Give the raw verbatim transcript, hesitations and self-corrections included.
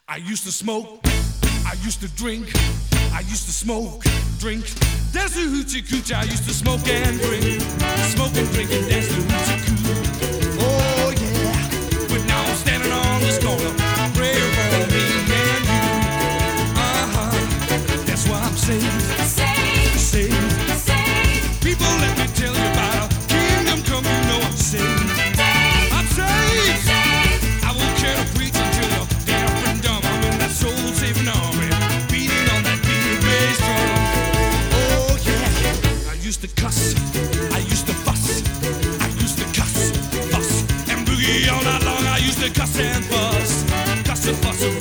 I used to smoke, I used to drink, I used to smoke, drink, dance the hoochie coochie. I used to smoke and drink, smoke and drink and dance the hoochie coo. Oh yeah, but now I'm standing on this corner, pray for me and you. Uh-huh, that's why I'm saved, Saved, saved, saved, People, let me tell you about a kingdom come, you know I'm saved. saved, I'm saved. saved. I won't care to preach until you're deaf and dumb. I'm in that soul-saving army, beating on that big bass drum. Oh yeah, I used to cuss, I used to fuss, I used to cuss, fuss, and boogie all night long. I used to cuss and fuss, cuss and fuss.